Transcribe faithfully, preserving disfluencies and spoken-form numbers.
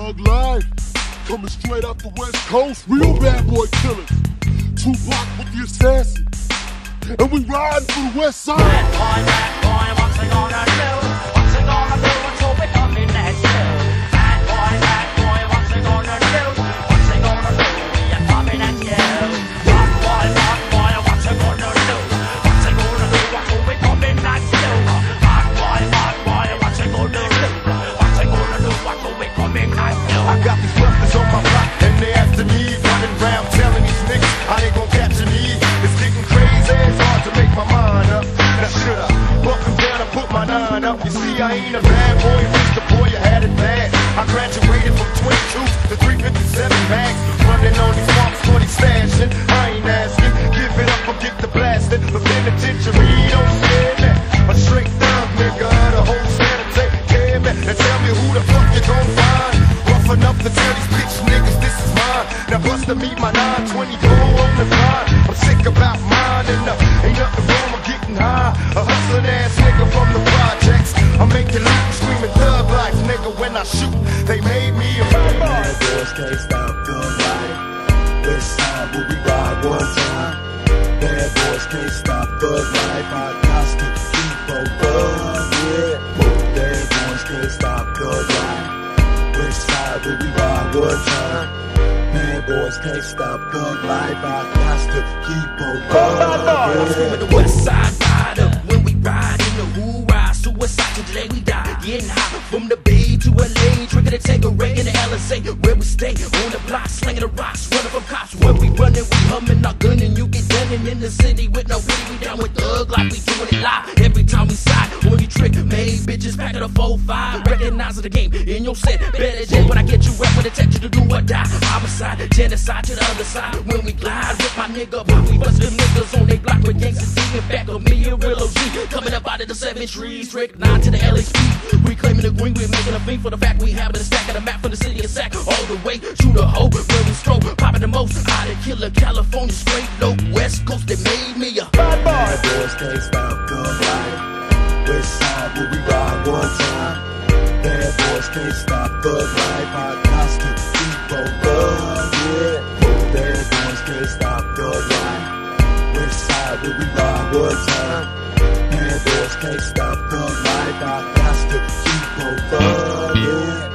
Thug life, coming straight up the West Coast, real bad boy killers. Tupac with the assassin, and we riding for the West Side. Bad boy, bad boy, what's it gonna do? What's it gonna do until we come in that hill? Bad boy, bad boy, what's it gonna do? What's it gonna do? We are coming at you. Bad boy, bad boy, what's it gonna do? What's it gonna do until we come in that hill? Bad boy, bad boy, what's it gonna do? What's it gonna do until we come in that hill? I got these buffers on my block and they after me, running around telling these niggas how they gon' capture me. It's getting crazy, it's hard to make my mind up. Now should I buckle down and put my nine up? You see, I ain't a bad boy, Mister Boy, you had it bad. I graduated from twenty-two to three fifty-seven bags, running on these farms for these stashing. I ain't asking, give it up or get the blasting. The penitentiary don't scare me. A straight thug nigga, the whole set of take care of me. Now tell me who the fuck you gon' find? Rough enough to tell these bitch niggas this is mine. Now bust to meet my nine twenty-four on the line. I'm sick about mine and uh, ain't nothing wrong with getting high. A hustling ass nigga from the projects. I'm making loot, screaming thug life, nigga. When I shoot, they made me a bad boy. Bad boys can't stop thug life. West side where we ride one time. Bad boys can't stop thug life. I got to keep on thugging. Bad boys can't stop thug life. West side where we ride one time. Bad boys can't stop thug life. I got to keep on thugging. Screaming the West Side rider when we ride in the hoorah. Suicide till today we die. Getting high from the Bay to L A, drinking a Tanqueray in the L S A. Where we stay on the block, slinging the rocks, running from cops. When we running, we humming our gun, and you get done in the city with no pity. We down with thug like we doing it live. Every time we side, when we trick, made bitches back at a four five. Recognizing the game in your set, better jet when I get you wet with the you to do or die. Homicide, genocide to the other side. When we glide with my nigga, pop, we bust them niggas on they block with gangsters. In back of me, a real O G, coming up out of the seven trees, trick nine to the L H P. We claiming the green, we're making a thing for the fact we having a stack of the map from the city of Sac all the way to the hoe where we stroke, popping the most out of killer California, straight low West Coast. They made me a bad boy. Bad boys can't stop thug life. West side where we ride one time. Bad boys can't stop thug life. I got to keep on thugging. Bad boys can't stop thug life. West side where we ride one time. Bad boys can't stop thug life. I got to keep on thugging.